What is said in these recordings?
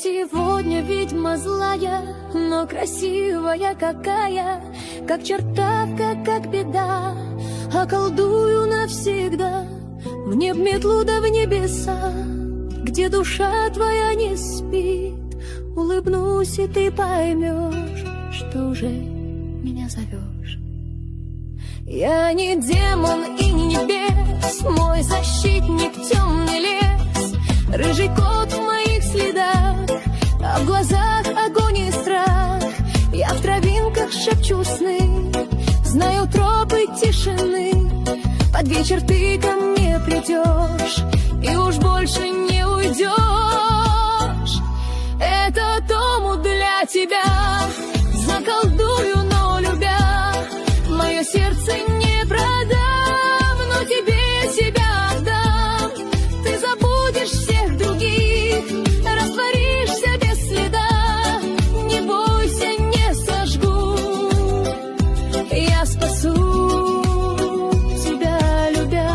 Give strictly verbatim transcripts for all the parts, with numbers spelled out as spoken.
сегодня ведьма злая, но красивая какая, как чертовка, как беда, околдую навсегда. Мне б метлу да в небеса, где душа твоя не спит. Улыбнусь, и ты поймешь, что уже меня зовешь. Я не демон и не небес, мой защитник темный лес, рыжий кот в моих следах, а в глазах огонь и страх. Я в травинках шепчу сны, знаю тропы тишины. Под вечер ты ко мне придешь, и уж больше не уйдешь. Этот дом для тебя заколдую, но любя, мое сердце не продам, но тебе себя отдам. Ты забудешь всех других, растворишься без следа. Не бойся, не сожгу, я спасу тебя, любя.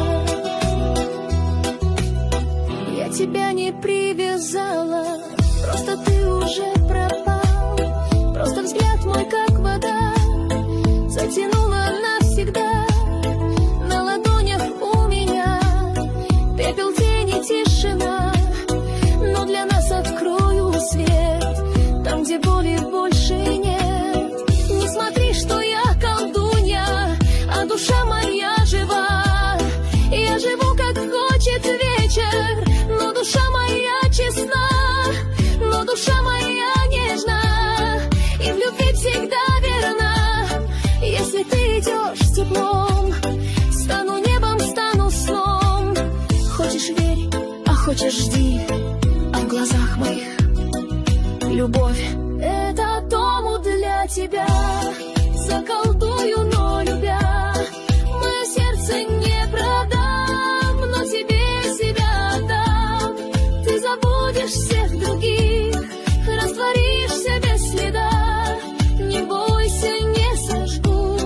Я тебя не привязала, просто ты уже пропал. Просто взгляд мой, как вода, затянула навсегда. На ладонях у меня пепел, тени, тишина, но для нас открою свет там, где боли больше нет. Не смотри, что я колдунья, а душа моя жива. Я живу, как хочет вечер, но душа моя честна, но душа моя нежна и в любви всегда верна. Если ты идешь с теплом, стану небом, стану сном. Хочешь — верь, а хочешь — жди, а в глазах моих любовь. Это дом для тебя заколдую, но любя, мое сердце не продам, но тебе себя отдам. Ты забудешь всех других, растворишься без следа. Не бойся, не сожгу,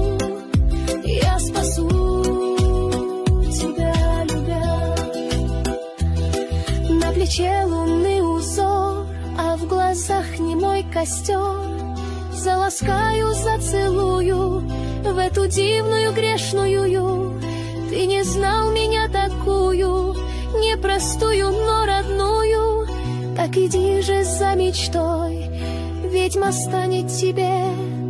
я спасу тебя, любя. На плече лунный узор, а в глазах немой костер. Заласкаю, зацелую в эту дивную грешную. Ты не знал меня такую, непростую, но родную. Так иди же за мечтой, ведьма станет тебе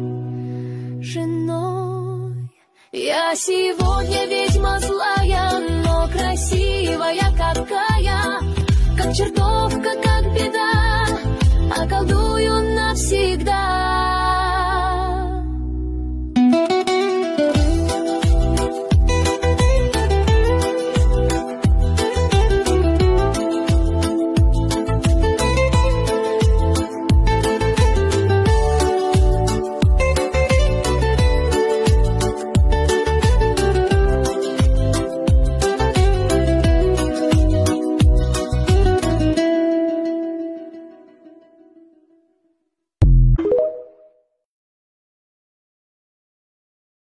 женой. Я сегодня ведьма злая, но красивая какая, как чертовка, как беда, околдую навсегда.